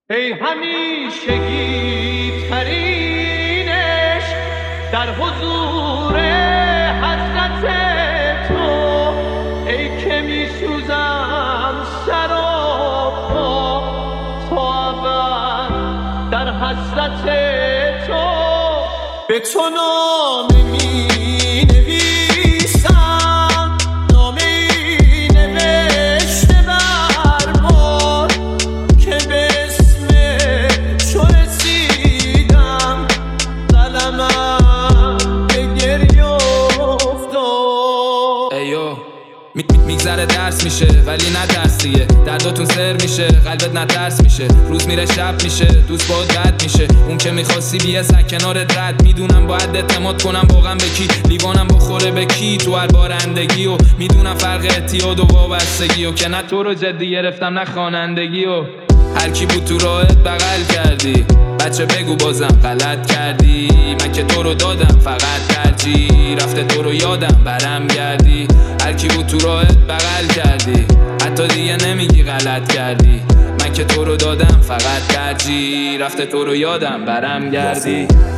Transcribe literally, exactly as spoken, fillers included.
ای همیشگی ترینش در حضور حضرت تو، ای که می سوزم سراپا تا ابد در حسرت تو. به تو نامه می نویسم، نامه ای نوشته بر بار که به اسم تو رسیدم، قلمم به گریه افتاد. ایو میگذره درس میشه ولی نه درسیه، درداتون سر میشه قلبت نه درس میشه، روز میره شب میشه دوست باید بد میشه، اون که میخواستی بیه سک کنارت رد. میدونم باید اعتماد کنم واقعا به کی، لیوانم بخوره به کی تو هر بارندگی، و میدونم فرق اعتیاد و وابستگی، و که نه تو رو جدی گرفتم نه خوانندگی، و هر کی بود تو راهت بغل کردی. بچه بگو بازم غلط کردی، من که تو رو دادم فقط ترجیح، رفته تو رو یادم برم گردی. هر کی بود تو راهت بغل کردی، حتی دیگه نمیگی غلط کردی، من که تو رو دادم فقط ترجیح، رفته تو رو یادم برم گردی.